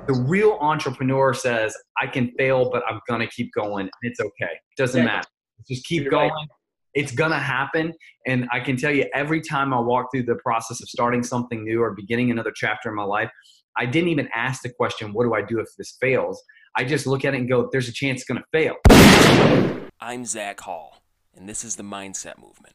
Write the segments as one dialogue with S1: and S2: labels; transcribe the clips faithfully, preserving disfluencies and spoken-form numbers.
S1: The real entrepreneur says, I can fail, but I'm going to keep going. It's okay. Doesn't
S2: Exactly.
S1: matter. Just keep
S2: You're
S1: going.
S2: right.
S1: It's going to happen. And I can tell you, every time I walk through the process of starting something new or beginning another chapter in my life, I didn't even ask the question, what do I do if this fails? I just look at it and go, there's a chance it's going to fail.
S3: I'm Zach Hall, and this is the Mindset Movement.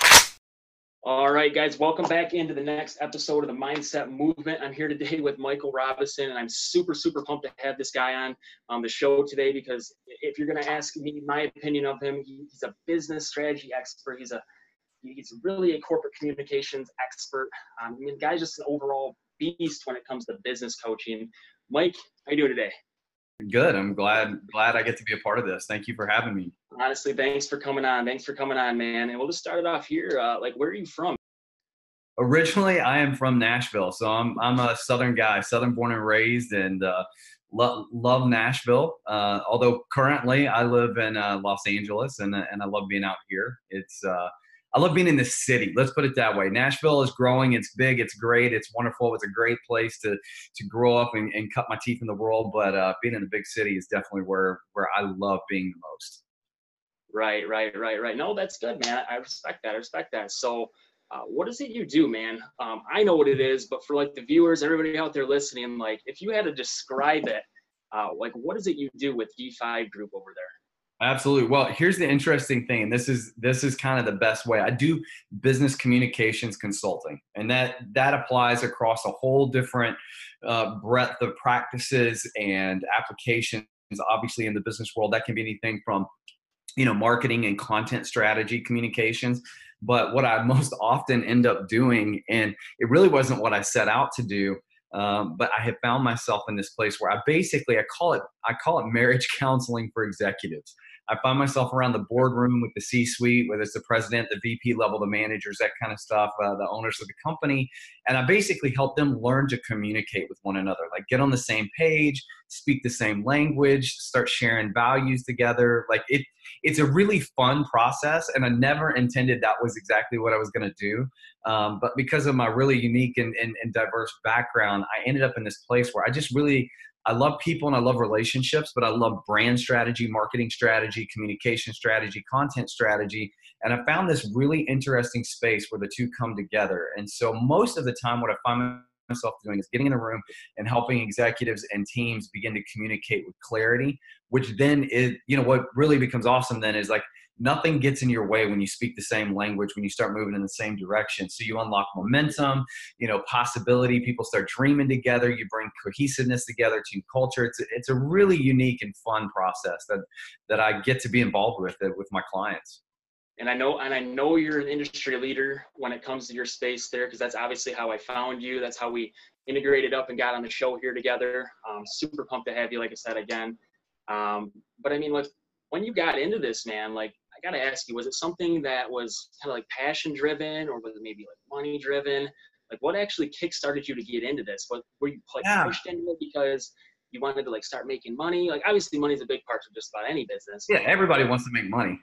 S2: All right, guys, welcome back into the next episode of the Mindset Movement. I'm here today with Michael Robison, and I'm super, super pumped to have this guy on um, the show today because if you're going to ask me my opinion of him, he, he's a business strategy expert. He's a he's really a corporate communications expert. Um, I mean, the guy's just an overall beast when it comes to business coaching. Mike, how you doing today?
S1: Good. I'm glad glad I get to be a part of this. Thank you for having me.
S2: Honestly, thanks for coming on. Thanks for coming on, man. And we'll just start it off here. Uh, like, where are you from?
S1: Originally, I am from Nashville, so I'm I'm a Southern guy, Southern born and raised, and uh, lo- love Nashville. Uh, although currently I live in uh, Los Angeles, and and I love being out here. It's uh, I love being in the city. Let's put it that way. Nashville is growing. It's big. It's great. It's wonderful. It's a great place to to grow up and, and cut my teeth in the world. But uh, being in the big city is definitely where where I love being the most.
S2: Right, right, right, right. No, that's good, man. I respect that. I respect that. So, uh, what is it you do, man? Um, I know what it is, but for like the viewers, everybody out there listening, like if you had to describe it, uh, like what is it you do with D five Group over there?
S1: Absolutely. Well, here's the interesting thing. And this is this is kind of the best way. I do business communications consulting, and that that applies across a whole different uh, breadth of practices and applications. Obviously, in the business world, that can be anything from you know marketing and content strategy communications. But what I most often end up doing, and it really wasn't what I set out to do, um, but I have found myself in this place where I basically I call it I call it marriage counseling for executives. I find myself around the boardroom with the C-suite, whether it's the president, the V P level, the managers, that kind of stuff, uh, the owners of the company. And I basically help them learn to communicate with one another, like get on the same page, speak the same language, start sharing values together. Like it, it's a really fun process. And I never intended that was exactly what I was going to do. Um, but because of my really unique and, and, and diverse background, I ended up in this place where I just really I love people and I love relationships, but I love brand strategy, marketing strategy, communication strategy, content strategy. And I found this really interesting space where the two come together. And so most of the time what I find myself doing is getting in a room and helping executives and teams begin to communicate with clarity, which then is, you know, what really becomes awesome then is like, nothing gets in your way when you speak the same language, when you start moving in the same direction. So you unlock momentum, you know, possibility. People start dreaming together. You bring cohesiveness together, team culture. It's a, it's a really unique and fun process that that I get to be involved with it with my clients.
S2: And I know, and I know you're an industry leader when it comes to your space there, because that's obviously how I found you. That's how we integrated up and got on the show here together. Um, super pumped to have you, like I said again. Um, but I mean, like when you got into this, man, like. I got to ask you, was it something that was kind of like passion driven or was it maybe like money driven? Like what actually kickstarted you to get into this? What, were you like
S1: Yeah.
S2: pushed into it because you wanted to like start making money? Like obviously money is a big part of just about any business.
S1: Yeah, everybody wants to make money.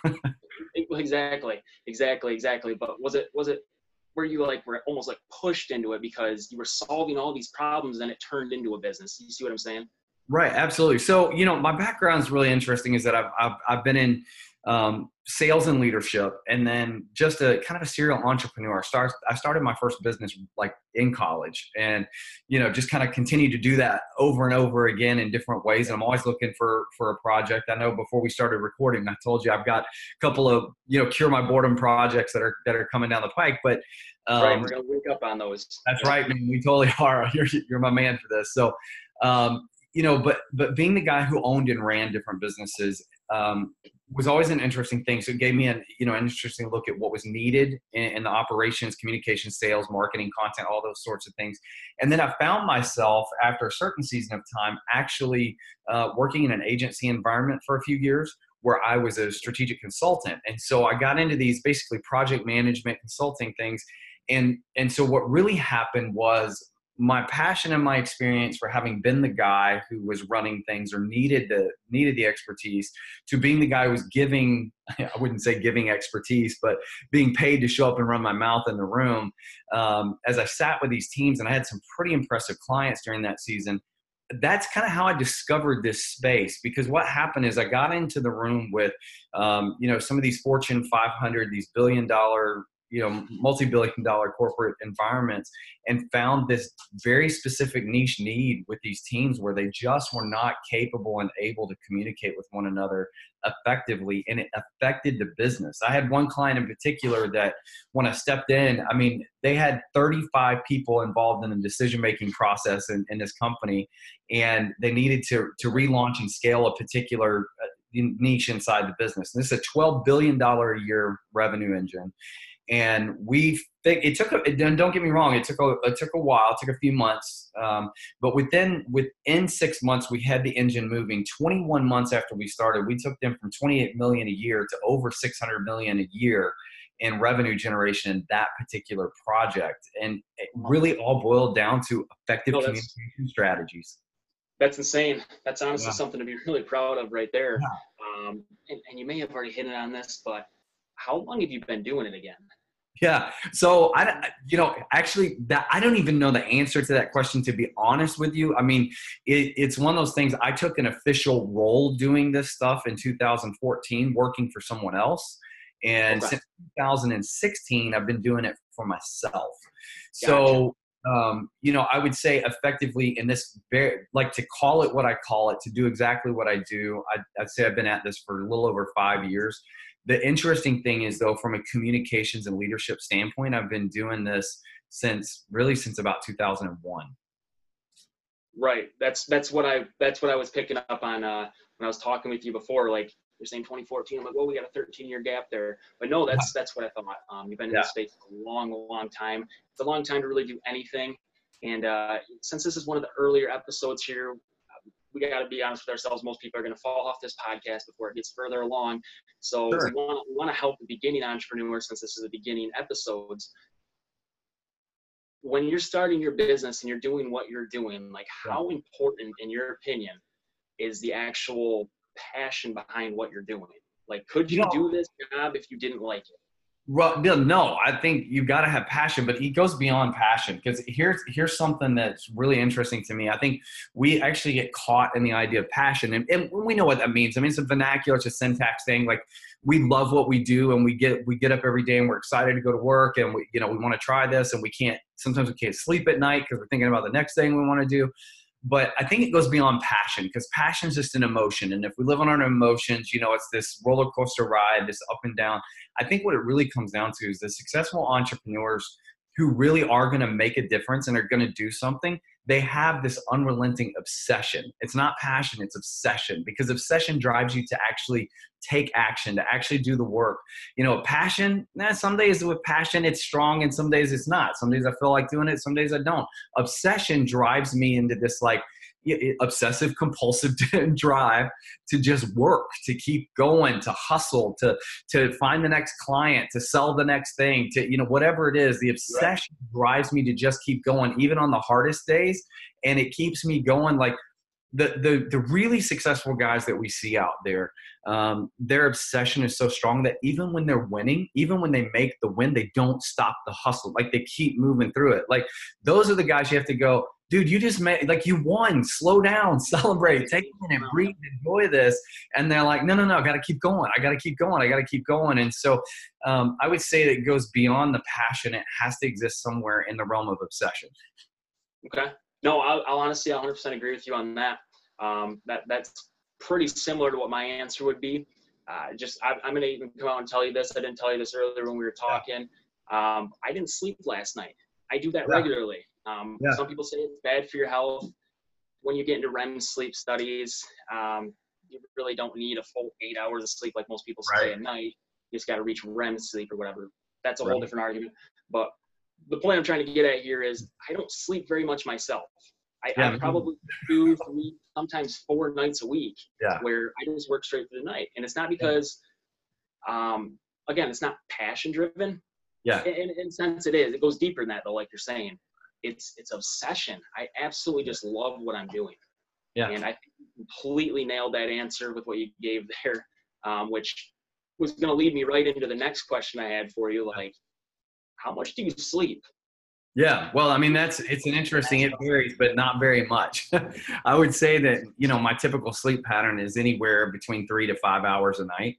S2: Exactly, exactly, exactly. But was it, was it, where you like were almost like pushed into it because you were solving all these problems and then it turned into a business? You see what I'm saying?
S1: Right, absolutely. So, you know, my background is really interesting is that I've, I've, I've been in um, sales and leadership and then just a kind of a serial entrepreneur. I, start, I started my first business like in college and, you know, just kind of continue to do that over and over again in different ways. And I'm always looking for, for a project. I know before we started recording, I told you I've got a couple of, you know, cure my boredom projects that are, that are coming down the pike, but um,
S2: right, we're going to wake up on those.
S1: That's right, man. We totally are. You're, you're my man for this. So, um, you know, but but being the guy who owned and ran different businesses um, was always an interesting thing. So it gave me an you know an interesting look at what was needed in, in the operations, communication, sales, marketing, content, all those sorts of things. And then I found myself after a certain season of time actually uh, working in an agency environment for a few years where I was a strategic consultant. And so I got into these basically project management consulting things. And and so what really happened was my passion and my experience for having been the guy who was running things or needed the needed the expertise to being the guy who was giving, I wouldn't say giving expertise, but being paid to show up and run my mouth in the room. Um, as I sat with these teams, and I had some pretty impressive clients during that season, that's kind of how I discovered this space, because what happened is I got into the room with, um, you know, some of these Fortune five hundred, these billion dollar, you know, multi-billion dollar corporate environments, and found this very specific niche need with these teams where they just were not capable and able to communicate with one another effectively, and it affected the business. I had one client in particular that when I stepped in, I mean, they had thirty-five people involved in the decision-making process in, in this company, and they needed to, to relaunch and scale a particular niche inside the business. And this is a twelve billion dollars a year revenue engine. And we think it took, a, don't get me wrong, it took a, it took a while, it took a few months. Um, but within, within six months, we had the engine moving. twenty-one months after we started, we took them from twenty-eight million a year to over six hundred million a year in revenue generation in that particular project. And it really all boiled down to effective
S2: no,
S1: communication strategies.
S2: That's insane. That's honestly
S1: Yeah.
S2: something to be really proud of right there.
S1: Yeah.
S2: Um, and, and you may have already hit it on this, but how long have you been doing it again?
S1: Yeah. So I, you know, actually that I don't even know the answer to that question, to be honest with you. I mean, it, it's one of those things. I took an official role doing this stuff in two thousand fourteen, working for someone else. And
S2: Okay.
S1: since two thousand sixteen, I've been doing it for myself. So, um, you know, I would say effectively in this, very, like to call it what I call it, to do exactly what I do, I'd, I'd say I've been at this for a little over five years. The interesting thing is, though, from a communications and leadership standpoint, I've been doing this since really since about two thousand one.
S2: Right. That's that's what I that's what I was picking up on uh, when I was talking with you before. Like you're saying twenty fourteen. I'm like, well, we got a thirteen year gap there. But no, that's that's what I thought. Um, you've been in
S1: Yeah.
S2: this space for a long, long time. It's a long time to really do anything. And uh, since this is one of the earlier episodes here, we got to be honest with ourselves. Most people are going to fall off this podcast before it gets further along. So
S1: Sure.
S2: we want we want to help the beginning entrepreneurs, since this is the beginning episodes. When you're starting your business and you're doing what you're doing, like how important, in your opinion, is the actual passion behind what you're doing? Like, could you
S1: You know,
S2: do this job if you didn't like it?
S1: Well, Bill, no, I think you've got to have passion, but it goes beyond passion, because here's here's something that's really interesting to me. I think we actually get caught in the idea of passion, and, and we know what that means. I mean, it's a vernacular, it's a syntax thing. Like, we love what we do, and we get we get up every day and we're excited to go to work, and we you know we want to try this, and we can't. Sometimes we can't sleep at night because we're thinking about the next thing we want to do. But I think it goes beyond passion, because passion is just an emotion. And if we live on our emotions, you know, it's this roller coaster ride, this up and down. I think what it really comes down to is the successful entrepreneurs who really are going to make a difference and are going to do something. They have this unrelenting obsession. It's not passion, it's obsession, because obsession drives you to actually take action, to actually do the work. You know, passion, nah, some days with passion, it's strong, and some days it's not. Some days I feel like doing it, some days I don't. Obsession drives me into this like obsessive compulsive drive to just work, to keep going, to hustle, to to find the next client, to sell the next thing, to, you know, whatever it is. The obsession right. drives me to just keep going, even on the hardest days. And it keeps me going. Like the the the really successful guys that we see out there, um, their obsession is so strong that even when they're winning, even when they make the win, they don't stop the hustle. Like they keep moving through it. Like those are the guys you have to go, dude, you just made, like you won, slow down, celebrate, take a minute, breathe, enjoy this. And they're like, no, no, no, I got to keep going. I got to keep going. I got to keep going. And so um, I would say that it goes beyond the passion. It has to exist somewhere in the realm of obsession.
S2: Okay. No, I'll, I'll honestly one hundred percent agree with you on that. Um, that that's pretty similar to what my answer would be. Uh, just I, I'm going to even come out and tell you this. I didn't tell you this earlier when we were talking. Um, I didn't sleep last night. I do that yeah. regularly. Um, yeah. Some people say it's bad for your health. When you get into R E M sleep studies, um, you really don't need a full eight hours of sleep like most people say right. at night. You just got to reach R E M sleep or whatever. That's a right. whole different argument. But the point I'm trying to get at here is I don't sleep very much myself. I, yeah. I probably do three, sometimes four nights a week
S1: yeah.
S2: where I just work straight through the night. And it's not because, um, again, it's not passion driven.
S1: Yeah.
S2: In, in a sense it is. It goes deeper than that though, like you're saying. It's it's obsession. I absolutely just love what I'm doing.
S1: Yeah.
S2: And I think you completely nailed that answer with what you gave there, um, which was going to lead me right into the next question I had for you. Like, how much do you sleep?
S1: Yeah, well, I mean, that's it's an interesting. It varies, but not very much. I would say that you know my typical sleep pattern is anywhere between three to five hours a night.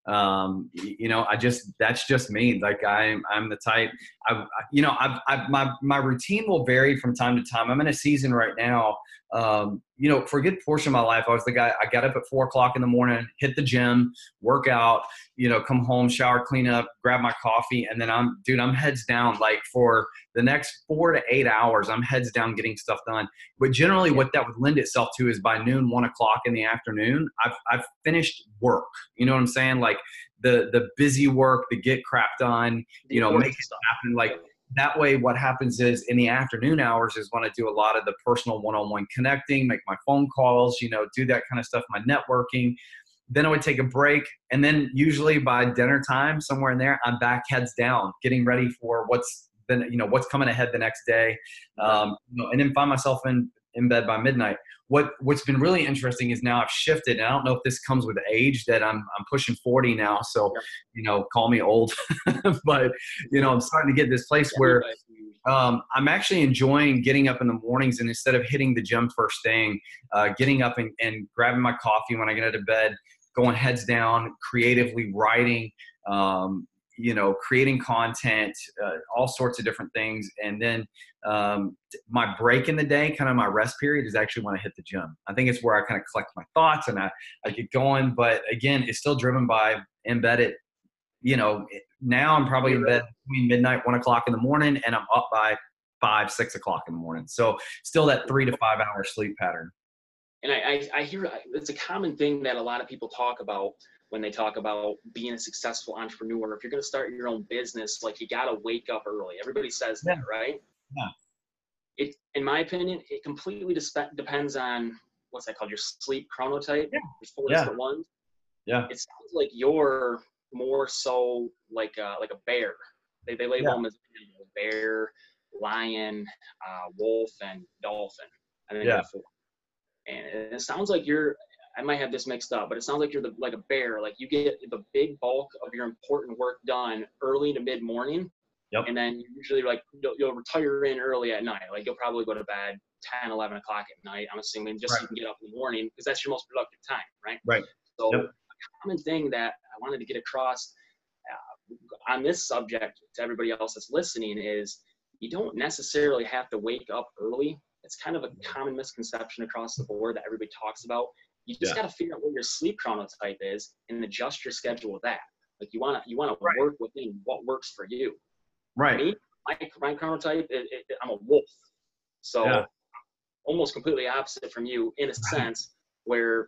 S1: Um, y- you know, I just that's just me. Like I'm I'm the type. I I- you know I've, I've my my routine will vary from time to time. I'm in a season right now. Um, you know, for a good portion of my life, I was the guy. I got up at four o'clock in the morning, hit the gym, work out. You know, come home, shower, clean up, grab my coffee, and then I'm dude. I'm heads down like for the next four to eight hours, I'm heads down getting stuff done. But generally, what that would lend itself to is by noon, one o'clock in the afternoon, I've I've finished work. You know what I'm saying? Like the the busy work, the get crap done.
S2: The
S1: You know, make
S2: important
S1: it
S2: stuff.
S1: happen. Like that way, what happens is in the afternoon hours is when I do a lot of the personal one-on-one connecting, make my phone calls. You know, do that kind of stuff, my networking. Then I would take a break, and then usually by dinner time, somewhere in there, I'm back heads down, getting ready for what's then you know what's coming ahead the next day, um, you know, and then find myself in in bed by midnight. What what's been really interesting is now I've shifted, and I don't know if this comes with age that I'm I'm pushing forty now, so you know call me old, but you know I'm starting to get this place where um, I'm actually enjoying getting up in the mornings, and instead of hitting the gym first thing, uh, getting up and, and grabbing my coffee when I get out of bed, going heads down, creatively writing, um, you know, creating content, uh, all sorts of different things. And then um, my break in the day, kind of my rest period, is actually when I hit the gym. I think it's where I kind of collect my thoughts and I, I get going. But again, it's still driven by embedded. You know, now I'm probably in bed between midnight, one o'clock in the morning, and I'm up by five, six o'clock in the morning. So still that three to five hour sleep pattern.
S2: And I, I, I hear it's a common thing that a lot of people talk about when they talk about being a successful entrepreneur. If you're going to start your own business, like you got to wake up early. Everybody says
S1: Yeah.
S2: that, right?
S1: Yeah.
S2: It, in my opinion, it completely dispe- depends on what's that called? Your sleep chronotype.
S1: Yeah.
S2: There's four
S1: Yeah.
S2: different ones.
S1: Yeah.
S2: It sounds like you're more so like a, like a bear. They, they label
S1: Yeah.
S2: them as bear, lion, uh, wolf, and dolphin. I think
S1: Yeah.
S2: they're four. And it sounds like you're, I might have this mixed up, but it sounds like you're the, like a bear. Like you get the big bulk of your important work done early to mid morning.
S1: Yep.
S2: And then usually like you'll, you'll retire in early at night. Like you'll probably go to bed ten, eleven o'clock at night, I'm assuming, just
S1: Right.
S2: so you can get up in the morning because that's your most productive time, right?
S1: Right.
S2: So
S1: Yep.
S2: a common thing that I wanted to get across uh, on this subject to everybody else that's listening is you don't necessarily have to wake up early. It's kind of a common misconception across the board that everybody talks about. You just
S1: Yeah.
S2: got to figure out what your sleep chronotype is and adjust your schedule with that. Like you want to you want to
S1: Right.
S2: work within what works for you.
S1: Right.
S2: Me, my, my chronotype, it, it, I'm a wolf. So
S1: Yeah.
S2: almost completely opposite from you in a sense where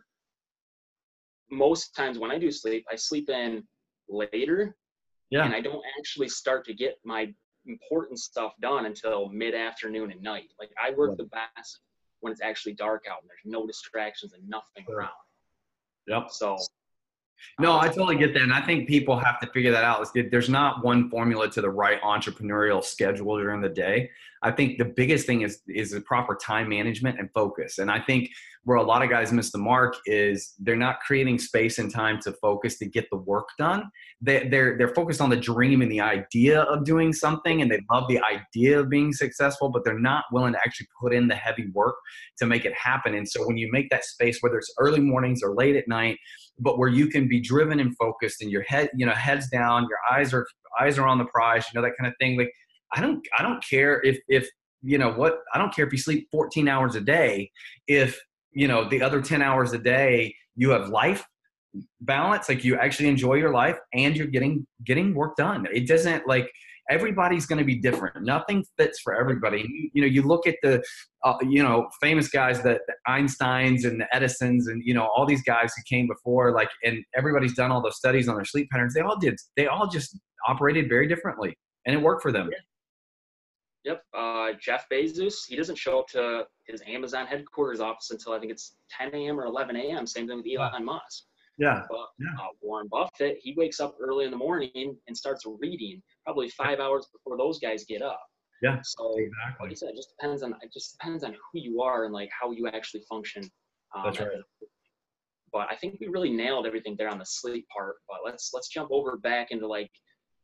S2: most times when I do sleep, I sleep in later
S1: Yeah.
S2: and I don't actually start to get my important stuff done until mid-afternoon and night. Like I work
S1: Right.
S2: the best when it's actually dark out and there's no distractions and nothing
S1: Sure.
S2: around.
S1: Yep.
S2: So
S1: No,
S2: um,
S1: I totally get that. And I think people have to figure that out. It's good. There's not one formula to the right entrepreneurial schedule during the day. I think the biggest thing is is the proper time management and focus. And I think where a lot of guys miss the mark is they're not creating space and time to focus to get the work done. They, they're they're focused on the dream and the idea of doing something, and they love the idea of being successful, but they're not willing to actually put in the heavy work to make it happen. And so when you make that space, whether it's early mornings or late at night, but where you can be driven and focused and your head, you know, heads down, your eyes are eyes are on the prize, you know, that kind of thing. Like, I don't, I don't care if, if, you know what, I don't care if you sleep fourteen hours a day, if, you know, the other ten hours a day, you have life balance, like you actually enjoy your life and you're getting, getting work done. It doesn't like, everybody's going to be different. Nothing fits for everybody. You, you know, you look at the, uh, you know, famous guys, that the Einsteins and the Edisons and, you know, all these guys who came before, like, and everybody's done all those studies on their sleep patterns. They all did. They all just operated very differently and it worked for them.
S2: yeah. Yep. Uh, Jeff Bezos, he doesn't show up to his Amazon headquarters office until I think it's ten a.m. or eleven a.m. Same thing with Elon
S1: Yeah.
S2: Musk.
S1: Yeah.
S2: But
S1: Yeah.
S2: uh, Warren Buffett, he wakes up early in the morning and starts reading probably five hours before those guys get up.
S1: Yeah.
S2: So like
S1: Exactly.
S2: you said, it just depends on it just depends on who you are and like how you actually function. Um,
S1: That's right.
S2: But I think we really nailed everything there on the sleep part. But let's let's jump over back into like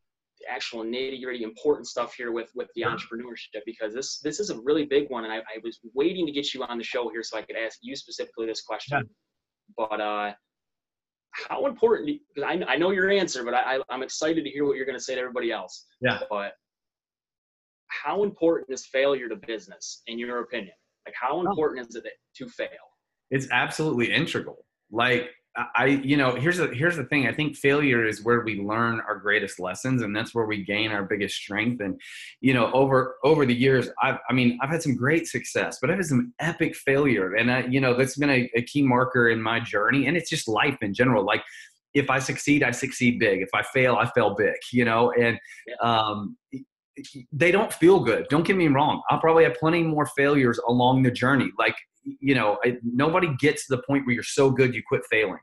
S2: the actual nitty gritty important stuff here with, with the entrepreneurship, because this, this is a really big one. And I, I was waiting to get you on the show here so I could ask you specifically this question. Yeah. But uh, how important, because I, I know your answer, but I, I'm excited to hear what you're going to say to everybody else.
S1: Yeah.
S2: But how important is failure to business, in your opinion? Like, how important is it to fail?
S1: It's absolutely integral. Like, I, you know, here's the, here's the thing. I think failure is where we learn our greatest lessons, and that's where we gain our biggest strength. And, you know, over, over the years, I've, I mean, I've had some great success, but I've had some epic failure. And I, you know, that's been a, a key marker in my journey. And it's just life in general. Like, if I succeed, I succeed big. If I fail, I fail big, you know, and, um, they don't feel good. Don't get me wrong. I'll probably have plenty more failures along the journey. Like, you know, I, nobody gets to the point where you're so good you quit failing.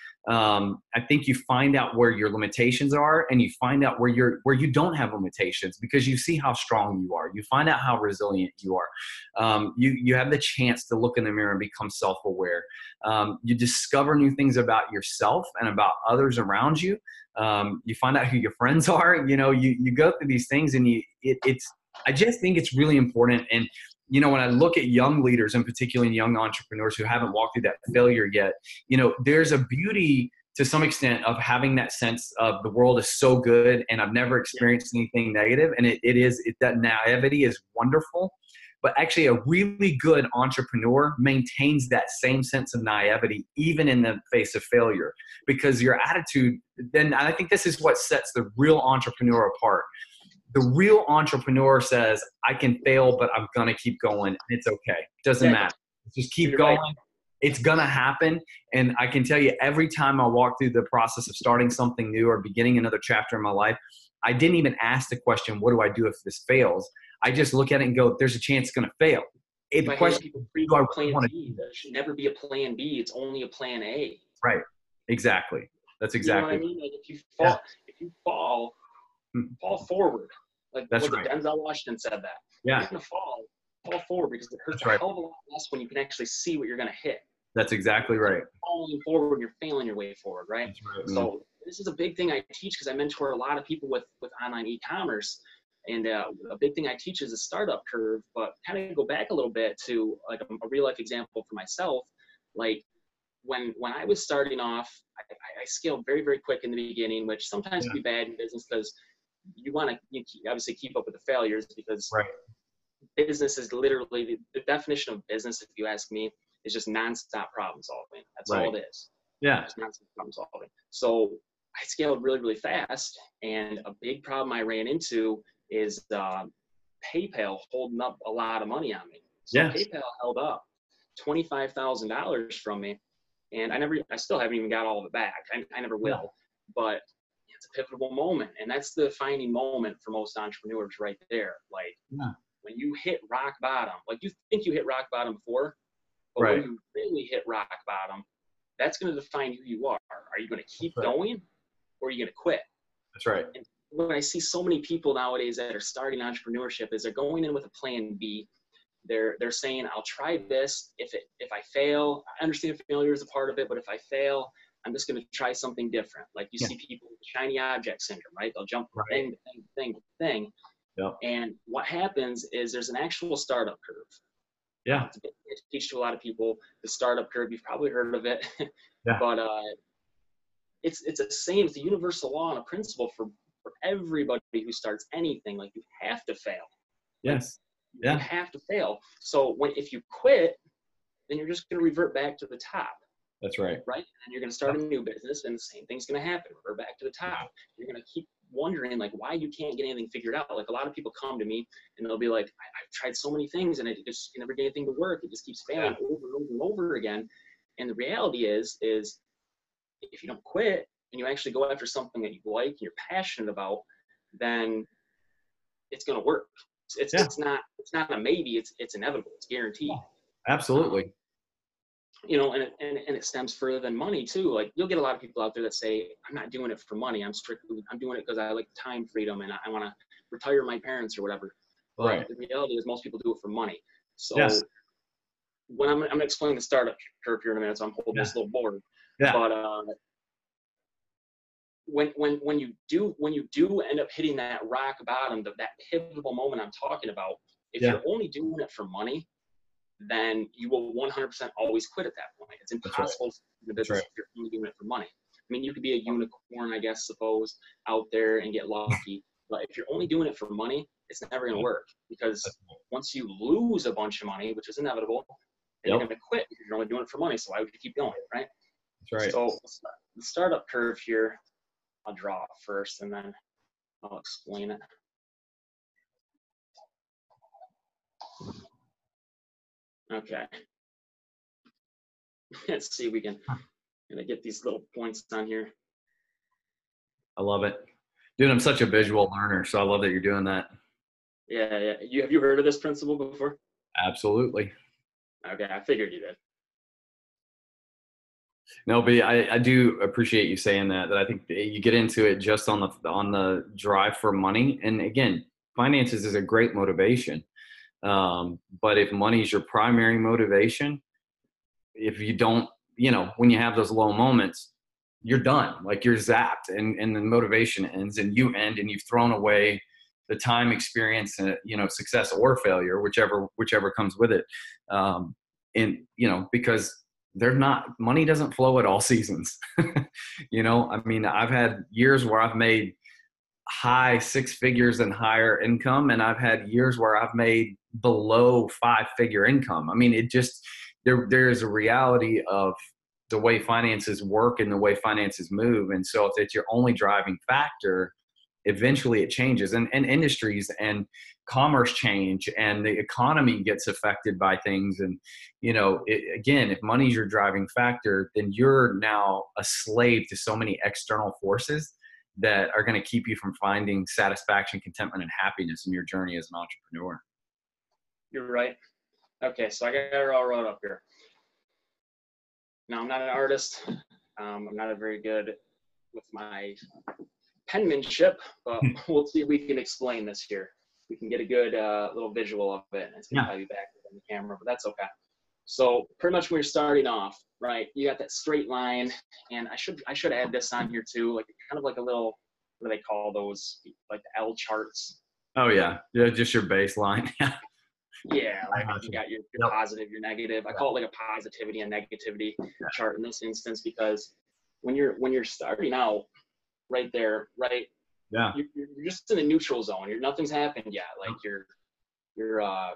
S1: Um, I think you find out where your limitations are, and you find out where you're where you don't have limitations, because you see how strong you are. You find out how resilient you are. Um, you you have the chance to look in the mirror and become self-aware. Um, you discover new things about yourself and about others around you. Um, you find out who your friends are. You know, you you go through these things, and you it, it's. I just think it's really important. And you know, when I look at young leaders, and particularly young entrepreneurs who haven't walked through that failure yet, you know, there's a beauty to some extent of having that sense of the world is so good and I've never experienced anything negative. And it, it is, it, that naivety is wonderful. But actually a really good entrepreneur maintains that same sense of naivety, even in the face of failure, because your attitude, then I think this is what sets the real entrepreneur apart. The real entrepreneur says, I can fail, but I'm going to keep going. It's okay. Doesn't matter. Just keep
S2: You're
S1: going.
S2: Right.
S1: It's going to happen. And I can tell you, every time I walk through the process of starting something new or beginning another chapter in my life, I didn't even ask the question, what do I do if this fails? I just look at it and go, there's a chance it's going to fail. If the question,
S2: do I plan B? There should never be a plan B. It's only a plan A.
S1: Right. Exactly. That's exactly.
S2: You know what I mean? Like if you fall, yeah. if you fall, fall forward. Like
S1: That's
S2: was
S1: right.
S2: it Denzel Washington said that.
S1: Yeah.
S2: You're gonna fall, fall forward, because it hurts
S1: That's
S2: a
S1: right.
S2: hell of a lot less when you can actually see what you're gonna hit.
S1: That's exactly right.
S2: You're falling forward, you're failing your way forward, right?
S1: That's right.
S2: So this is a big thing I teach, because I mentor a lot of people with with online e-commerce, and uh, a big thing I teach is a startup curve. But kind of go back a little bit to like a, a real life example for myself. Like when when I was starting off, I, I scaled very very quick in the beginning, which sometimes
S1: Yeah.
S2: can be bad in business, because you want to you obviously keep up with the failures, because
S1: Right.
S2: business is literally the, the definition of business, if you ask me, is just nonstop problem solving. That's
S1: Right.
S2: all it is.
S1: Yeah.
S2: Just nonstop problem solving. So I scaled really, really fast. And a big problem I ran into is uh, PayPal holding up a lot of money on me. So
S1: Yes.
S2: PayPal held up twenty-five thousand dollars from me. And I never, I still haven't even got all of it back. I, I never will.
S1: Yeah.
S2: But it's a pivotal moment. And that's the defining moment for most entrepreneurs right there. Like
S1: Yeah.
S2: when you hit rock bottom, like you think you hit rock bottom before, but
S1: Right.
S2: when you really hit rock bottom, that's going to define who you are. Are you going to keep
S1: That's right.
S2: going, or are you going to quit?
S1: That's right.
S2: And what I see so many people nowadays that are starting entrepreneurship is they're going in with a plan B. They're they're saying, I'll try this. If it if I fail, I understand failure is a part of it, but if I fail, I'm just going to try something different. Like you
S1: Yeah.
S2: see people with shiny object syndrome, right? They'll jump from
S1: Right.
S2: thing to thing to thing to thing.
S1: Yep.
S2: And what happens is there's an actual startup curve.
S1: Yeah.
S2: It's a bit, I teach to a lot of people the startup curve. You've probably heard of it,
S1: Yeah.
S2: but uh, it's it's the same. It's a universal law and a principle for for everybody who starts anything. Like you have to fail.
S1: Yes.
S2: You
S1: Yeah.
S2: have to fail. So when if you quit, then you're just going to revert back to the top.
S1: That's right.
S2: Right? And you're going to start a new business, and the same thing's going to happen. We're back to the top. You're going to keep wondering like why you can't get anything figured out. Like a lot of people come to me and they'll be like, I- I've tried so many things and it just I never get anything to work. It just keeps failing
S1: Yeah.
S2: over and over and over again. And the reality is, is if you don't quit and you actually go after something that you like and you're passionate about, then it's going to work. It's it's,
S1: Yeah.
S2: it's not it's not a maybe. It's it's inevitable. It's guaranteed.
S1: Absolutely.
S2: You know, and it, and, and it stems further than money too. Like you'll get a lot of people out there that say, I'm not doing it for money. I'm strictly, I'm doing it because I like time freedom and I, I want to retire my parents or whatever. But
S1: Right.
S2: the reality is most people do it for money. So
S1: Yes.
S2: when I'm, I'm going to explain the startup curve here in a minute, so I'm holding
S1: Yeah.
S2: this little board.
S1: Yeah.
S2: But uh, when when when you do when you do end up hitting that rock bottom, the, that pivotal moment I'm talking about, if
S1: Yeah.
S2: you're only doing it for money, then you will one hundred percent always quit at that point. It's impossible to do the business
S1: right.
S2: if you're only doing it for money. I mean, you could be a unicorn, I guess, suppose, out there and get lucky. But if you're only doing it for money, it's never going to work, because once you lose a bunch of money, which is inevitable, then
S1: Yep.
S2: you're going to quit because you're only doing it for money. So why would you keep going, right?
S1: That's right.
S2: So the startup curve here, I'll draw it first and then I'll explain it. Okay. Let's see if we can gonna get these little points on here.
S1: I love it. Dude, I'm such a visual learner, so I love that you're doing that.
S2: Yeah, yeah. You have you heard of this principle before?
S1: Absolutely.
S2: Okay, I figured you did.
S1: No, but I, I do appreciate you saying that, that I think you get into it just on the on the drive for money. And again, finances is a great motivation. Um, but if money is your primary motivation, if you don't, you know, when you have those low moments, you're done. Like you're zapped, and, and the motivation ends, and you end, and you've thrown away the time, experience, and, you know, success or failure, whichever whichever comes with it. Um, and you know, because they're not, money doesn't flow at all seasons. You know, I mean, I've had years where I've made high six figures and higher income, and I've had years where I've made below five figure income. I mean, it just, there there is a reality of the way finances work and the way finances move. And so if it's your only driving factor, eventually it changes, and, and industries and commerce change, and the economy gets affected by things. And, you know, it, again, if money is your driving factor, then you're now a slave to so many external forces that are going to keep you from finding satisfaction, contentment, and happiness in your journey as an entrepreneur.
S2: You're right. Okay, so I got it all wrote up here. Now, I'm not an artist. Um, I'm not a very good with my penmanship, but we'll see if we can explain this here. We can get a good uh, little visual of it. It's going to probably be back in the camera, but that's okay. So pretty much when you're starting off, right, you got that straight line, and I should I should add this on here too, like kind of like a little, what do they call those, like the L charts?
S1: Oh yeah, yeah, just your baseline.
S2: Yeah, like you got your, your yep. positive, your negative. I call it like a positivity and negativity yeah. chart in this instance, because when you're when you're starting out, right there, right,
S1: yeah,
S2: you're, you're just in a neutral zone. You're nothing's happened yet. Like you're you're uh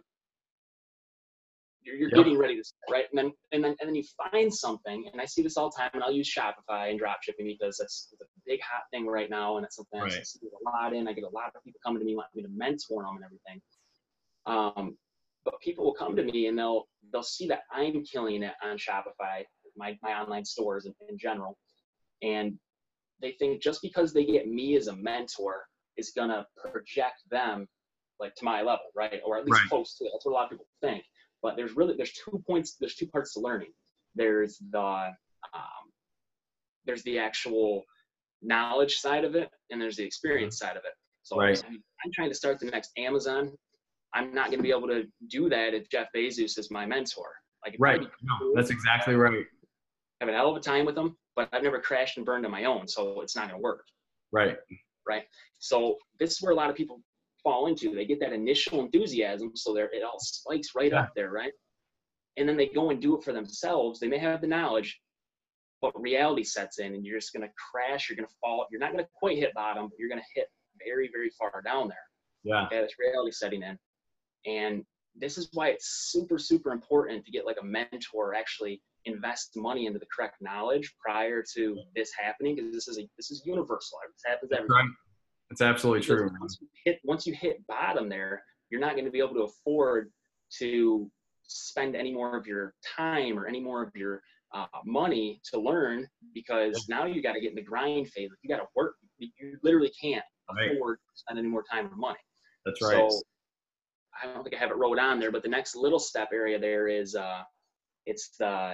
S2: you're, you're yep. getting ready to start, right, and then and then and then you find something, and I see this all the time, and I'll use Shopify and drop shipping because that's a big hot thing right now, and it's something right. I see a lot in. I get a lot of people coming to me wanting me to mentor them and everything. Um. But people will come to me and they'll they'll see that I'm killing it on Shopify, my, my online stores in, in general. And they think just because they get me as a mentor is going to project them like to my level, right? Or at least
S1: right.
S2: close to it. That's what a lot of people think. But there's really, there's two points, there's two parts to learning. There's the, um, there's the actual knowledge side of it, and there's the experience side of it. So
S1: right.
S2: I'm, I'm trying to start the next Amazon. I'm not going to be able to do that if Jeff Bezos is my mentor. Like,
S1: right. No, that's exactly right.
S2: I have a hell of a time with him, but I've never crashed and burned on my own, so it's not going to work.
S1: Right.
S2: Right. So this is where a lot of people fall into. They get that initial enthusiasm, so they're, it all spikes right yeah. up there, right? And then they go and do it for themselves. They may have the knowledge, but reality sets in, and you're just going to crash. You're going to fall. You're not going to quite hit bottom, but you're going to hit very, very far down there.
S1: Yeah.
S2: Okay, that's reality setting in. And this is why it's super, super important to get like a mentor, actually invest money into the correct knowledge prior to this happening, because this is a this is universal. This happens every
S1: right. It's absolutely
S2: because
S1: true.
S2: Once you hit once you hit bottom there, you're not going to be able to afford to spend any more of your time or any more of your uh, money to learn, because now you got to get in the grind phase. You got to work. You literally can't
S1: right.
S2: afford to spend any more time or money.
S1: That's right.
S2: So, I don't think I have it wrote on there, but the next little step area there is uh, it's the uh,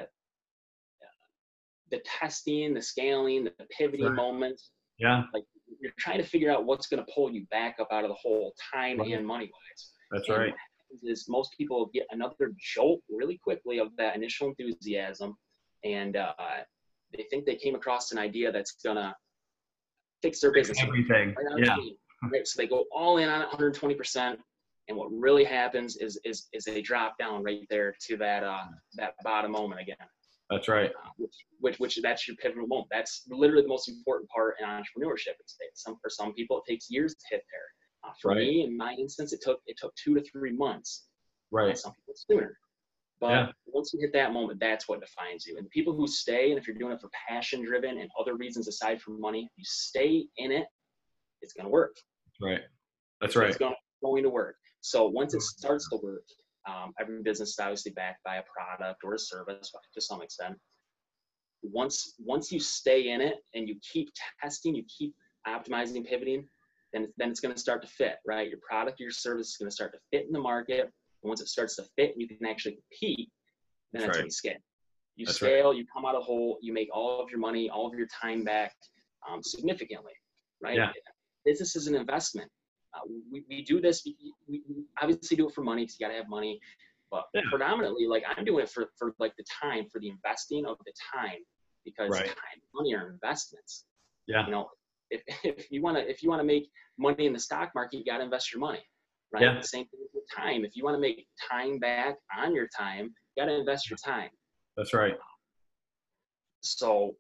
S2: the testing, the scaling, the pivoting
S1: right.
S2: moments.
S1: Yeah.
S2: Like you're trying to figure out what's going to pull you back up out of the hole, time
S1: right.
S2: and money wise.
S1: That's
S2: and
S1: right.
S2: What happens is most people get another jolt really quickly of that initial enthusiasm, and uh, they think they came across an idea that's gonna fix their business.
S1: Everything. Right, yeah.
S2: Right? So they go all in on one hundred twenty percent. And what really happens is, is, is they drop down right there to that, uh, that bottom moment again.
S1: That's right.
S2: Uh, which, which, which that's your pivotal moment. That's literally the most important part in entrepreneurship. It's, it's some, for some people, it takes years to hit there. Uh, for right. me, in my instance, it took, it took two to three months.
S1: Right.
S2: Uh, some people sooner. But
S1: yeah.
S2: once you hit that moment, that's what defines you. And the people who stay, and if you're doing it for passion driven and other reasons aside from money, you stay in it, it's going to work.
S1: Right. That's right.
S2: It's going, going to work. So once it starts to work, um, every business is obviously backed by a product or a service to some extent. Once, once you stay in it and you keep testing, you keep optimizing, pivoting, then, then it's going to start to fit, right? Your product or your service is going to start to fit in the market. And once it starts to fit and you can actually compete, then that's, that's right. when you scale. You that's scale, right. you come out of the hole, you make all of your money, all of your time back um, significantly, right?
S1: Yeah.
S2: Business is an investment. Uh, we, we do this, we, we obviously do it for money because you got to have money, but yeah. predominantly, like I'm doing it for, for like the time, for the investing of the time, because right. time, money are investments.
S1: Yeah.
S2: You know, if, if you want to, if you want to make money in the stock market, you got to invest your money, right?
S1: Yeah.
S2: The same thing with time. If you want to make time back on your time, you got to invest your time.
S1: That's right.
S2: So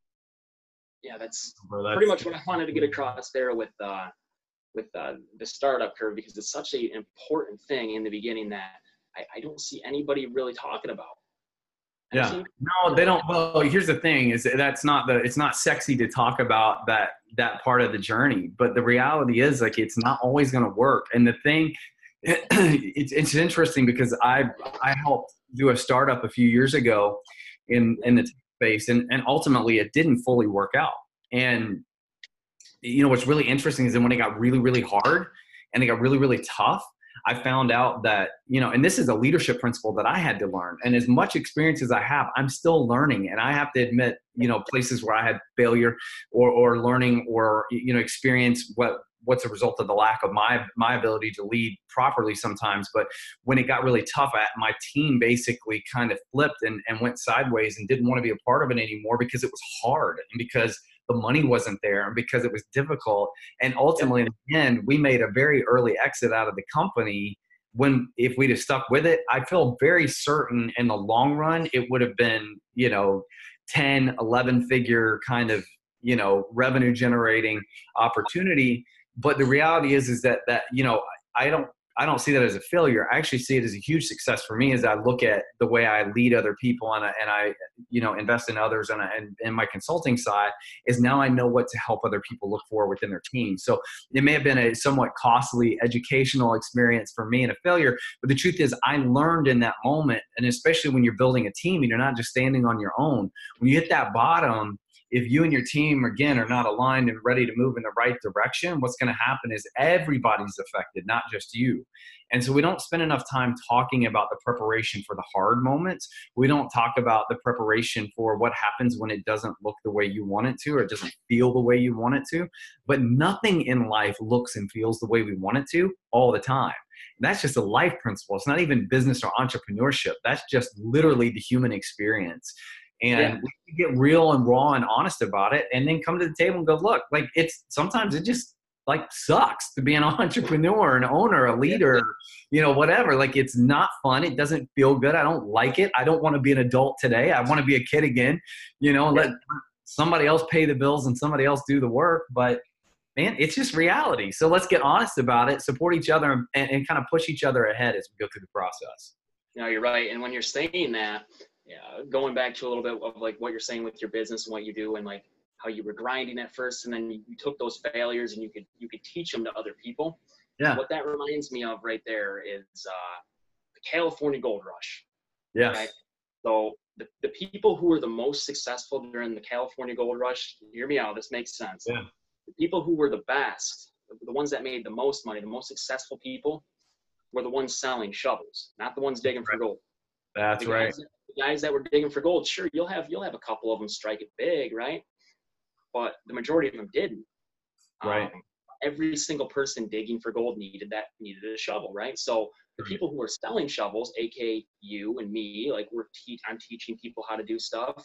S2: yeah, that's,
S1: well, that's
S2: pretty much what I wanted to get across there with, uh, with uh, the startup curve, because it's such an important thing in the beginning that I, I don't see anybody really talking about.
S1: Yeah, no, they don't. Well, here's the thing is that's not the, it's not sexy to talk about that, that part of the journey, but the reality is like, it's not always going to work. And the thing, it's, it's interesting because I, I helped do a startup a few years ago in, in the tech space, and, and ultimately it didn't fully work out. And you know, what's really interesting is that when it got really, really hard and it got really, really tough, I found out that, you know, and this is a leadership principle that I had to learn. And as much experience as I have, I'm still learning. And I have to admit, you know, places where I had failure or, or learning or, you know, experience what, what's a result of the lack of my, my ability to lead properly sometimes. But when it got really tough, I, my team basically kind of flipped and, and went sideways and didn't want to be a part of it anymore because it was hard and because the money wasn't there and because it was difficult. And ultimately, in the end, we made a very early exit out of the company. When, if we'd have stuck with it, I feel very certain in the long run, it would have been, you know, ten, eleven figure kind of, you know, revenue generating opportunity. But the reality is, is that, that, you know, I don't, I don't see that as a failure. I actually see it as a huge success for me as I look at the way I lead other people and I, and I you know, invest in others and, I, and, and my consulting side is now I know what to help other people look for within their team. So it may have been a somewhat costly educational experience for me and a failure, but the truth is I learned in that moment. And especially when you're building a team and you're not just standing on your own, when you hit that bottom, if you and your team, again, are not aligned and ready to move in the right direction, what's going to happen is everybody's affected, not just you. And so we don't spend enough time talking about the preparation for the hard moments. We don't talk about the preparation for what happens when it doesn't look the way you want it to, or it doesn't feel the way you want it to. But nothing in life looks and feels the way we want it to all the time. And that's just a life principle. It's not even business or entrepreneurship. That's just literally the human experience. And yeah. we get real and raw and honest about it and then come to the table and go, look, like it's sometimes it just like sucks to be an entrepreneur, an owner, a leader, yeah. you know, whatever. Like it's not fun. It doesn't feel good. I don't like it. I don't want to be an adult today. I want to be a kid again, you know, yeah. let somebody else pay the bills and somebody else do the work. But man, it's just reality. So let's get honest about it, support each other and, and kind of push each other ahead as we go through the process.
S2: No, you're right. And when you're saying that, yeah, going back to a little bit of like what you're saying with your business and what you do and like how you were grinding at first and then you, you took those failures and you could you could teach them to other people.
S1: Yeah.
S2: What that reminds me of right there is uh, the California Gold Rush.
S1: Yes.
S2: Right? So the, the people who were the most successful during the California Gold Rush, hear me out, this makes sense.
S1: Yeah.
S2: The people who were the best, the ones that made the most money, the most successful people were the ones selling shovels, not the ones digging for gold.
S1: That's
S2: the
S1: right.
S2: Guys, the guys that were digging for gold, sure, you'll have you'll have a couple of them strike it big, right? But the majority of them didn't.
S1: Right.
S2: Um, every single person digging for gold needed that needed a shovel, right? So the people who are selling shovels, aka you and me, like we're te- I'm teaching people how to do stuff.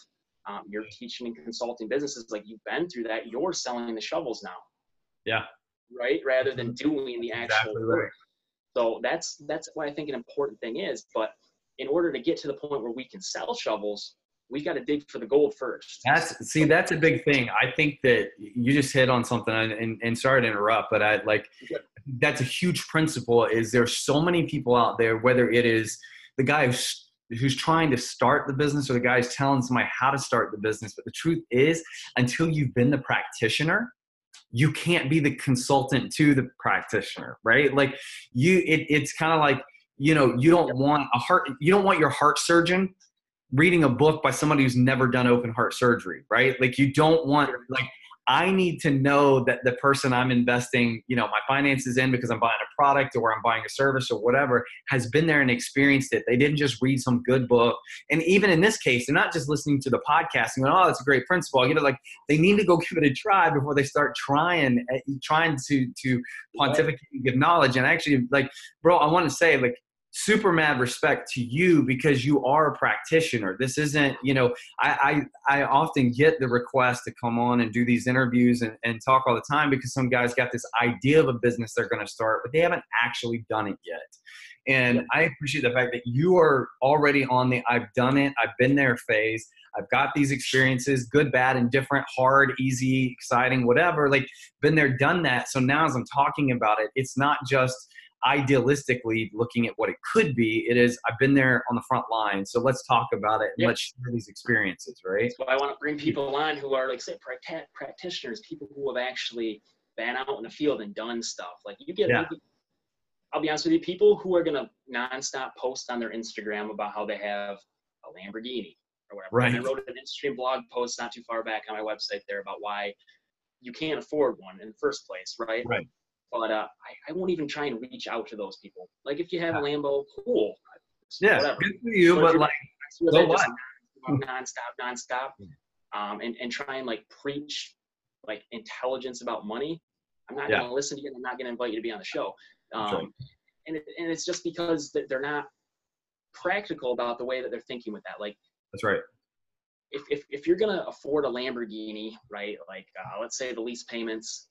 S2: Um, you're teaching and consulting businesses, like you've been through that. You're selling the shovels now.
S1: Yeah.
S2: Right. Rather than doing the actual
S1: Exactly
S2: work.
S1: right.
S2: So that's, that's what I think an important thing is. But in order to get to the point where we can sell shovels, we got to dig for the gold first.
S1: That's see, that's a big thing. I think that you just hit on something, and, and, and sorry to interrupt, but I like that's a huge principle. Is there's so many people out there, whether it is the guy who's who's trying to start the business or the guy who's telling somebody how to start the business. But the truth is, until you've been the practitioner, you can't be the consultant to the practitioner, right? Like you, it, it's kind of like, you know, you don't want a heart, you don't want your heart surgeon reading a book by somebody who's never done open heart surgery, right? Like you don't want, like, I need to know that the person I'm investing, you know, my finances in because I'm buying a product or I'm buying a service or whatever has been there and experienced it. They didn't just read some good book. And even in this case, they're not just listening to the podcast and going, oh, that's a great principle. I get it. Like they need to go give it a try before they start trying, trying to, to pontificate and give knowledge. And actually, like, bro, I want to say, like, super mad respect to you because you are a practitioner. This isn't, you know, I, I, I often get the request to come on and do these interviews and, and talk all the time because some guys got this idea of a business they're going to start, but they haven't actually done it yet. And I appreciate the fact that you are already on the I've done it, I've been there phase. I've got these experiences, good, bad, and different, hard, easy, exciting, whatever, like been there, done that. So now as I'm talking about it, it's not just idealistically looking at what it could be. It is, I've been there on the front line. So let's talk about it and
S2: Yep.
S1: let's share these experiences, right?
S2: So I want to bring people on who are, like, say, pract- practitioners, people who have actually been out in the field and done stuff. Like you get,
S1: Yeah.
S2: maybe, I'll be honest with you, people who are going to nonstop post on their Instagram about how they have a Lamborghini or whatever.
S1: Right.
S2: And I wrote an Instagram blog post not too far back on my website there about why you can't afford one in the first place, right?
S1: Right.
S2: But uh, I, I won't even try and reach out to those people. Like if you have
S1: Yeah.
S2: a Lambo, cool.
S1: Yeah,
S2: whatever.
S1: good for you,
S2: But
S1: but
S2: if you're
S1: like,
S2: with
S1: so
S2: it, just
S1: what?
S2: nonstop, nonstop, um, and, and try and like preach like intelligence about money, I'm not
S1: Yeah.
S2: going to listen to you and I'm not going to invite you to be on the show. Um,
S1: right.
S2: and, it, and it's just because they're not practical about the way that they're thinking with that. Like,
S1: That's right.
S2: if, if, if you're going to afford a Lamborghini, right, like uh, let's say the lease payments,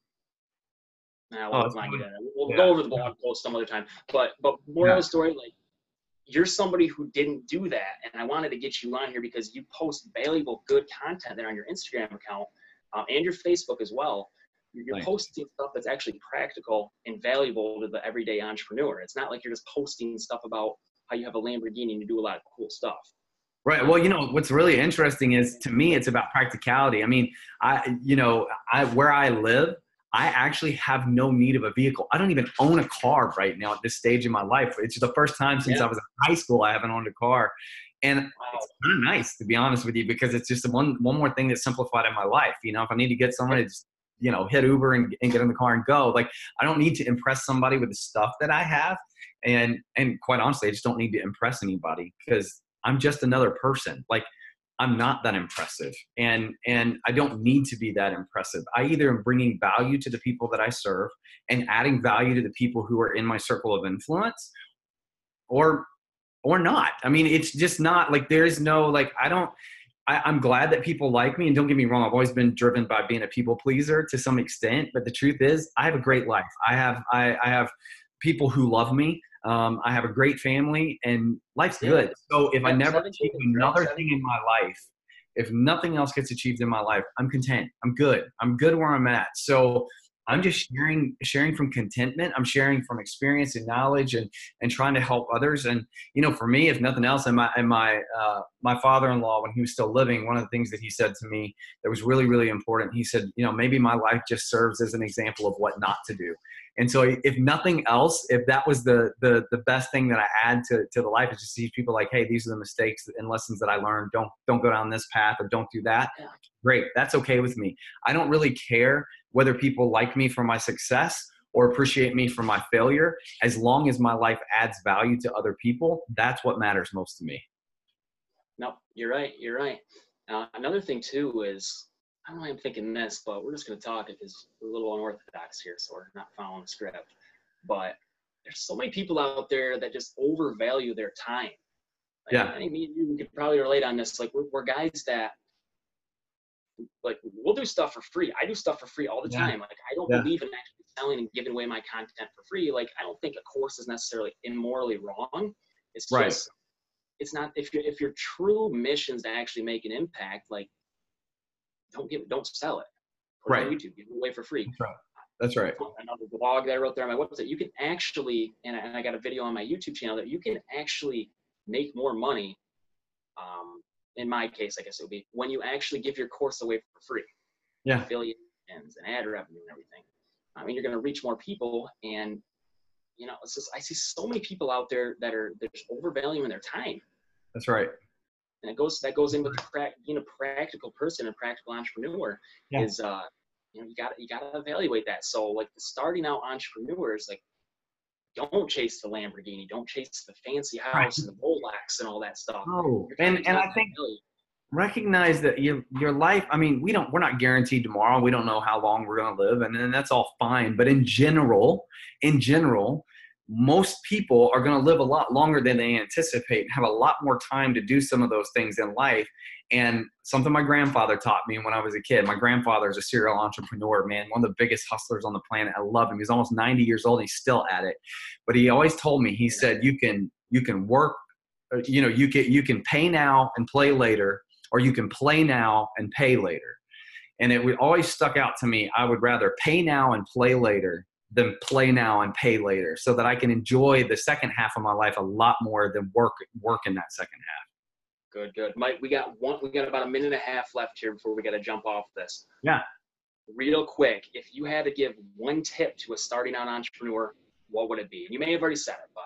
S2: nah,
S1: Oh,
S2: we'll, not get into that. We'll
S1: yeah.
S2: go over the blog post some other time. But but more
S1: Yeah.
S2: of the story, like, you're somebody who didn't do that, and I wanted to get you on here because you post valuable, good content there on your Instagram account um, and your Facebook as well. You're, you're
S1: Thanks.
S2: posting stuff that's actually practical and valuable to the everyday entrepreneur. It's not like you're just posting stuff about how you have a Lamborghini and you do a lot of cool stuff.
S1: Right. Well, you know, what's really interesting is, to me, it's about practicality. I mean, I, you know, I, where I live, I actually have no need of a vehicle. I don't even own a car right now at this stage in my life. It's the first time since
S2: Yeah.
S1: I was in high school I haven't owned a car. And
S2: Wow.
S1: it's kind of nice, to be honest with you, because it's just one one more thing that's simplified in my life. You know, if I need to get somewhere, to just, you know, hit Uber and, and get in the car and go. Like, I don't need to impress somebody with the stuff that I have. And and quite honestly, I just don't need to impress anybody because I'm just another person. Like, I'm not that impressive, and and I don't need to be that impressive. I either am bringing value to the people that I serve and adding value to the people who are in my circle of influence, or or not. I mean, it's just not like, there is no, like, I don't, I, I'm glad that people like me, and don't get me wrong, I've always been driven by being a people pleaser to some extent, but the truth is I have a great life. I have, I, I have people who love me. Um, I have a great family, and life's
S2: Yeah.
S1: good. So if I
S2: Yeah,
S1: never
S2: seven
S1: achieve
S2: kids, right?
S1: another
S2: Seven
S1: thing in my life, if nothing else gets achieved in my life, I'm content. I'm good. I'm good where I'm at. So I'm just sharing, sharing from contentment. I'm sharing from experience and knowledge, and, and trying to help others. And, you know, for me, if nothing else, and my, and my, uh, my father-in-law, when he was still living, one of the things that he said to me that was really, really important, he said, you know, maybe my life just serves as an example of what not to do. And so if nothing else, if that was the, the, the best thing that I add to, to the life, is just see people like, hey, these are the mistakes and lessons that I learned. Don't, don't go down this path, or don't do that.
S2: Yeah.
S1: Great. That's okay with me. I don't really care whether people like me for my success or appreciate me for my failure. As long as my life adds value to other people, that's what matters most to me.
S2: No, you're right. You're right. Uh, another thing too is, I don't know why I'm thinking this, but we're just going to talk because we're a little unorthodox here, so we're not following the script. But there's so many people out there that just overvalue their time. Like,
S1: Yeah.
S2: I mean, you could probably relate on this. Like, we're, we're guys that like we'll do stuff for free. I do stuff for free all the
S1: Yeah.
S2: time. Like I don't
S1: Yeah.
S2: believe in actually selling and giving away my content for free. Like I don't think a course is necessarily immorally wrong. It's
S1: Right.
S2: just, it's not, if your if your true mission is to actually make an impact, like don't give, don't sell it. Put it on
S1: Right.
S2: YouTube, give it away for free.
S1: That's right. That's right.
S2: Another blog that I wrote there on my website, you can actually, and I, and I got a video on my YouTube channel that you can actually make more money. Um, in my case, I guess it would be when you actually give your course away for free.
S1: Yeah.
S2: Affiliate and ad revenue and everything. I mean, you're going to reach more people, and you know, it's just, I see so many people out there that are they're just overvaluing their time.
S1: That's right.
S2: And it goes that goes in with the being a practical person, a practical entrepreneur.
S1: Yeah.
S2: Is uh, you know, you got you got to evaluate that. So like the starting out entrepreneurs, like don't chase the Lamborghini, don't chase the fancy house
S1: Right.
S2: and the Rolex and all that stuff.
S1: Oh,
S2: You're trying
S1: and
S2: to
S1: and
S2: get
S1: I think
S2: that value.
S1: recognize that your your life, I mean, we don't we're not guaranteed tomorrow. We don't know how long we're going to live, and, and that's all fine. But in general, in general, most people are going to live a lot longer than they anticipate and have a lot more time to do some of those things in life. And something my grandfather taught me when I was a kid. My grandfather is a serial entrepreneur, man, one of the biggest hustlers on the planet. I love him. He's almost ninety years old. He's still at it. But he always told me, he said, you can you can work, you know, you can you can pay now and play later, or you can play now and pay later. And it always stuck out to me. I would rather pay now and play later than play now and pay later, so that I can enjoy the second half of my life a lot more than work work in that second half.
S2: Good, good. Mike, we got one. We got about a minute and a half left here before we got to jump off this.
S1: Yeah.
S2: Real quick, if you had to give one tip to a starting out entrepreneur, what would it be? You may have already said it, but.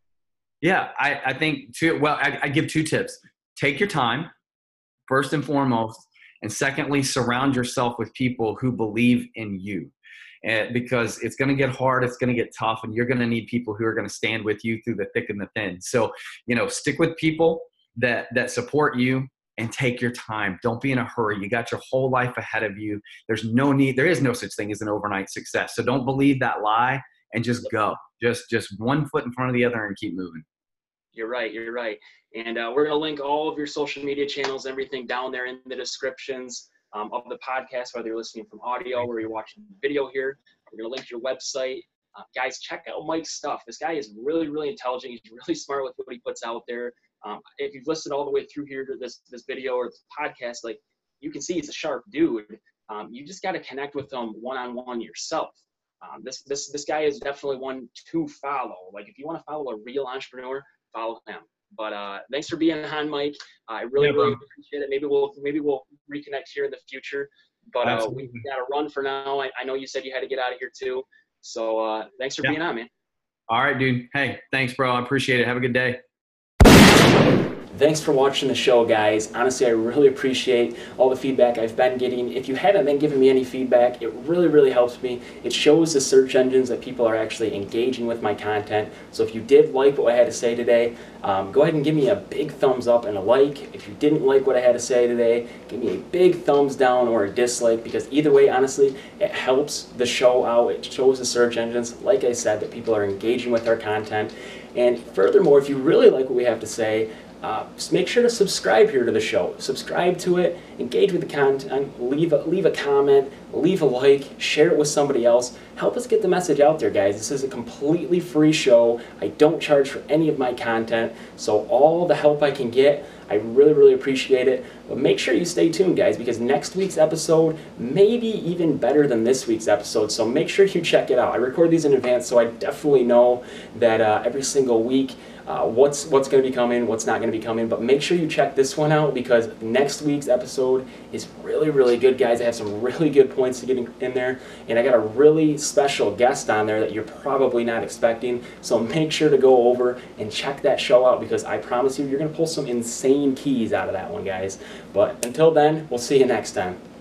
S1: Yeah, I, I think two. Well, I, I give two tips. Take your time, first and foremost, and secondly, surround yourself with people who believe in you. And because it's going to get hard, it's going to get tough, and you're going to need people who are going to stand with you through the thick and the thin. So, you know, stick with people that that support you, and take your time. Don't be in a hurry. You got your whole life ahead of you. There's no need. There is no such thing as an overnight success. So don't believe that lie, and just go. Just just one foot in front of the other and keep moving.
S2: You're right. You're right. And uh, we're going to link all of your social media channels, everything down there in the descriptions um, of the podcast, whether you're listening from audio or you're watching video here. We're going to link your website. Uh, guys, check out Mike's stuff. This guy is really, really intelligent. He's really smart with what he puts out there. Um, if you've listened all the way through here to this this video or this podcast, like you can see he's a sharp dude. Um, you just got to connect with him one-on-one yourself. Um, this this this guy is definitely one to follow. Like if you want to follow a real entrepreneur, follow him. But uh, thanks for being on, Mike. Uh, I really,
S1: Yeah,
S2: really
S1: bro.
S2: appreciate it. Maybe we'll maybe we'll reconnect here in the future. But uh, we got to run for now. I, I know you said you had to get out of here too. So uh, thanks for
S1: Yeah.
S2: being on, man.
S1: All right, dude. Hey, thanks, bro. I appreciate it. Have a good day.
S3: Thanks for watching the show, guys. Honestly, I really appreciate all the feedback I've been getting. If you haven't been giving me any feedback, it really, really helps me. It shows the search engines that people are actually engaging with my content. So if you did like what I had to say today, um, go ahead and give me a big thumbs up and a like. If you didn't like what I had to say today, give me a big thumbs down or a dislike, because either way, honestly, it helps the show out. It shows the search engines, like I said, that people are engaging with our content. And furthermore, if you really like what we have to say, Uh, just make sure to subscribe here to the show. Subscribe to it, engage with the content, leave a, leave a comment, leave a like, share it with somebody else. Help us get the message out there, guys. This is a completely free show. I don't charge for any of my content, so all the help I can get, I really, really appreciate it. But make sure you stay tuned, guys, because next week's episode may be even better than this week's episode, so make sure you check it out. I record these in advance, so I definitely know that uh, every single week Uh, what's what's going to be coming, what's not going to be coming, but make sure you check this one out, because next week's episode is really, really good, guys. I have some really good points to get in, in there, and I got a really special guest on there that you're probably not expecting, so make sure to go over and check that show out, because I promise you, you're going to pull some insane keys out of that one, guys. But until then, we'll see you next time.